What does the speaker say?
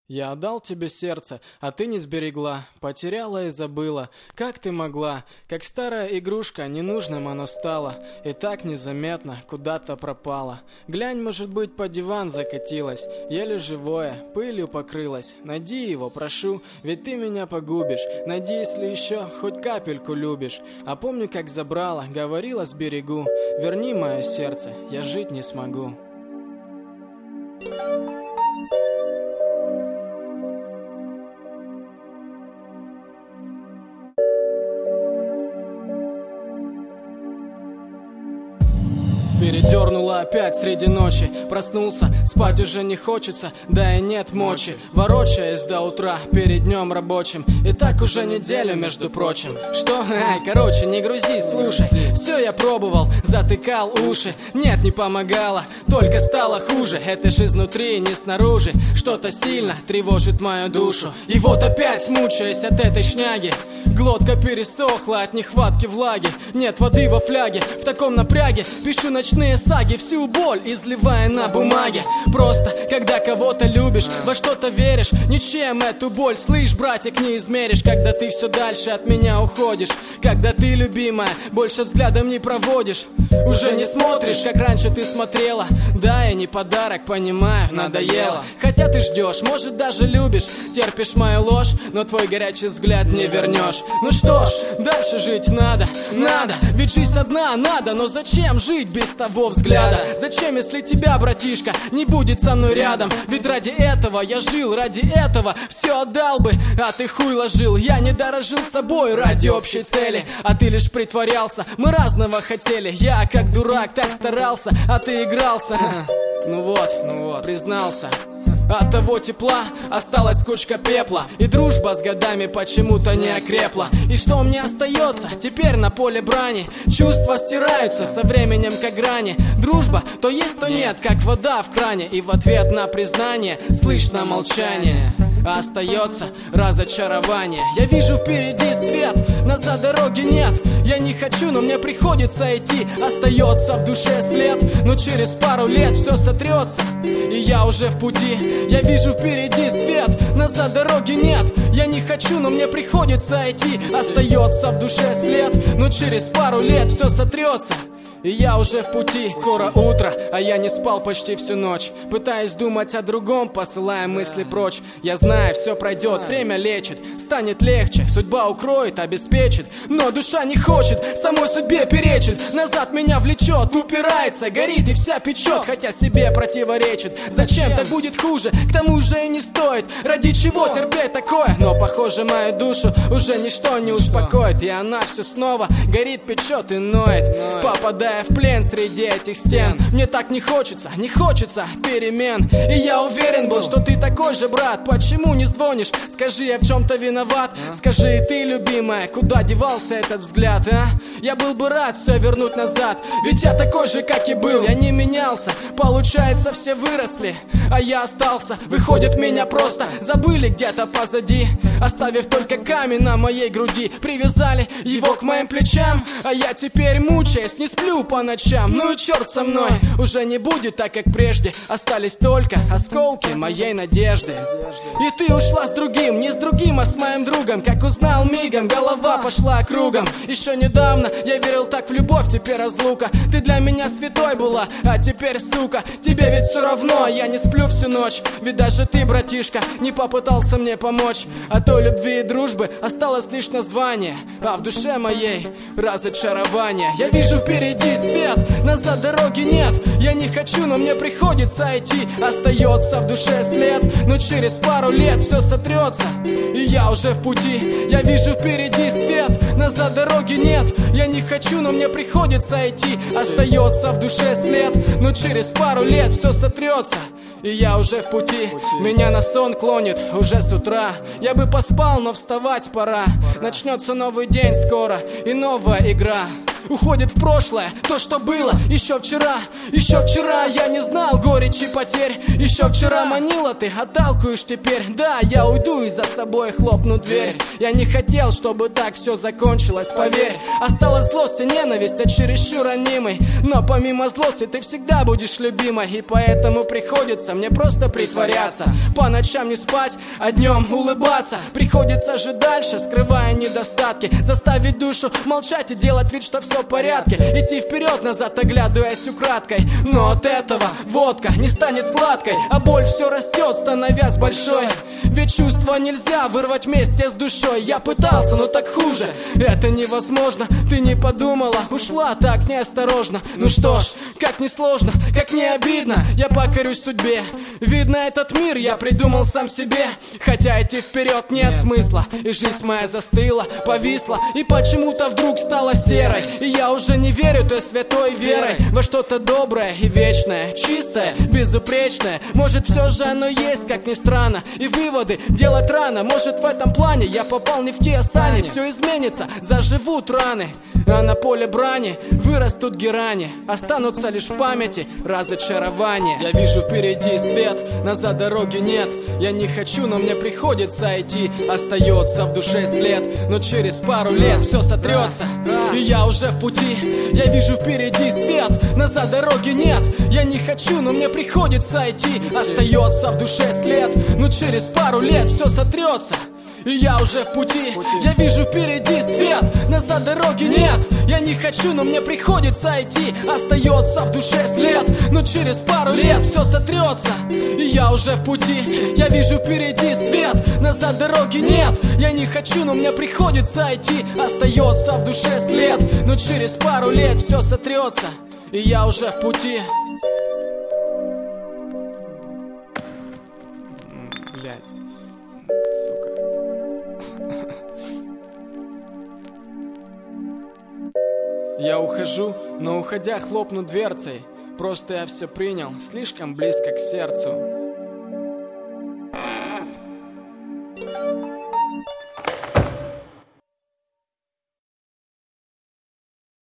Я отдал тебе сердце, а ты не сберегла, потеряла и забыла. Как ты могла? Как старая игрушка, ненужным оно стало. И так незаметно куда-то пропало. Глянь, может быть, под диван закатилась, еле живое, пылью покрылась. Найди его, прошу, ведь ты меня погубишь. Найди, если еще хоть капельку любишь. А помню, как забрала, говорила сберегу. Верни мое сердце, я жить не смогу. Передернула опять среди ночи. Проснулся, спать уже не хочется, да и нет мочи. Ворочаясь до утра перед днем рабочим. И так уже неделю, между прочим. Что? Короче, не грузи, слушай. Все я пробовал, затыкал уши. Нет, не помогало, только стало хуже. Это ж изнутри, не снаружи. Что-то сильно тревожит мою душу. И вот опять, мучаясь от этой шняги, глотка пересохла от нехватки влаги. Нет воды во фляге, в таком напряге пишу ночные саги, всю боль изливая на бумаге. Просто, когда кого-то любишь, во что-то веришь, ничем эту боль, слышь, братик, не измеришь. Когда ты все дальше от меня уходишь, когда ты, любимая, больше взглядом не проводишь, уже не смотришь, как раньше ты смотрела. Да, я не подарок, понимаю, надоело. Хотя ты ждешь, может даже любишь, терпишь мою ложь, но твой горячий взгляд не вернешь. Ну что ж, дальше жить надо, ведь жизнь одна, надо. Но зачем жить без того взгляда? Зачем, если тебя, братишка, не будет со мной рядом? Ведь ради этого я жил, ради этого все отдал бы, а ты хуй ложил. Я не дорожил собой ради общей цели, а ты лишь притворялся. Мы разного хотели, я как дурак так старался, а ты игрался. Ну вот, признался. От того тепла осталась кучка пепла, и дружба с годами почему-то не окрепла. И что мне остается теперь на поле брани? Чувства стираются со временем как грани. Дружба то есть, то нет, как вода в кране. И в ответ на признание слышно молчание, а остается разочарование. Я вижу впереди свет, назад дороги нет. Я не хочу, но мне приходится идти. Остается в душе след, но через пару лет все сотрется, и я уже в пути. Я вижу впереди свет, назад дороги нет. Я не хочу, но мне приходится идти. Остается в душе след, но через пару лет все сотрется, и я уже в пути. Скоро утро, а я не спал почти всю ночь, пытаясь думать о другом, посылая мысли прочь. Я знаю, все пройдет, время лечит, станет легче, судьба укроет, обеспечит. Но душа не хочет, самой судьбе перечит. Назад меня влечет, упирается, горит и вся печет, хотя себе противоречит. Зачем? Так будет хуже, к тому же и не стоит. Ради чего терпеть такое? Но похоже, мою душу уже ничто не успокоит, и она все снова горит, печет и ноет, попадая в плен среди этих стен. Мне так не хочется перемен. И я уверен был, что ты такой же, брат. Почему не звонишь? Скажи, я в чем-то виноват? Скажи, и ты, любимая, куда девался этот взгляд, а? Я был бы рад все вернуть назад, ведь я такой же, как и был. Я не менялся, получается, все выросли, а я остался. Выходит, меня просто забыли где-то позади, оставив только камень на моей груди. Привязали его к моим плечам, а я теперь, мучаясь, не сплю по ночам. Ну и черт со мной, уже не будет так, как прежде. Остались только осколки моей надежды. И ты ушла с другим, не с другим, а с моим другом. Как узнал мигом, голова пошла кругом. Еще недавно я верил так в любовь, теперь разлука. Ты для меня святой была, а теперь, сука, тебе ведь все равно. Я не сплю всю ночь, ведь даже ты, братишка, не попытался мне помочь. От той любви и дружбы осталось лишь название, а в душе моей разочарование. Я вижу впереди свет, назад дороги нет. Я не хочу, но мне приходится идти. Остается в душе след, но через пару лет все сотрется, и я уже в пути. Я вижу впереди свет, назад дороги нет. Я не хочу, но мне приходится идти. Остается в душе след, но через пару лет все сотрется, и я уже в пути. Меня на сон клонит уже с утра. Я бы поспал, но вставать пора. Начнется новый день скоро и новая игра. уходит в прошлое. То, что было еще вчера я не знал горечи потерь. Еще вчера манила ты, отталкиваешь теперь. Да, я уйду и за собой хлопну дверь. Я не хотел, чтобы так все закончилось, поверь. Осталась злость и ненависть, а чересчур ранимый. Но помимо злости ты всегда будешь любимой. И поэтому приходится мне просто притворяться. По ночам не спать, а днем улыбаться. Приходится жить дальше, скрывая недостатки. Заставить душу молчать и делать вид, что все в порядке. Идти вперед, назад, оглядываясь украдкой. Но от этого водка не станет сладкой, а боль все растет, становясь большой. Ведь чувства нельзя вырвать вместе с душой. Я пытался, но так хуже, это невозможно. Ты не подумала, ушла так неосторожно. Ну что ж, как не сложно, как не обидно. Я покорюсь судьбе. Видно, этот мир я придумал сам себе. Хотя идти вперед нет смысла. И жизнь моя застыла, повисла, и почему-то вдруг стала серой. И я уже не верю той святой верой во что-то доброе и вечное, чистое, безупречное. Может, все же оно есть, как ни странно. И выводы делать рано. Может, в этом плане я попал не в те сани. Все изменится, заживут раны, а на поле брани вырастут герани. Останутся лишь в памяти разочарования. Я вижу впереди свет, назад дороги нет. Я не хочу, но мне приходится идти. Остается в душе след, но через пару лет все сотрется, и я уже в пути. Я вижу впереди свет, назад дороги нет. Я не хочу, но мне приходится идти. Остается в душе след, но через пару лет все сотрется, и я уже в пути. Я вижу впереди свет, назад дороги нет. Я не хочу, но мне приходится идти. Остается в душе след, но через пару лет все сотрется, и я уже в пути. Я вижу впереди свет, назад дороги нет. Я не хочу, но мне приходится идти. Остается в душе след, но через пару лет все сотрется, и я уже в пути. Блять, сука. Я ухожу, но уходя хлопну дверцей. Просто я все принял слишком близко к сердцу.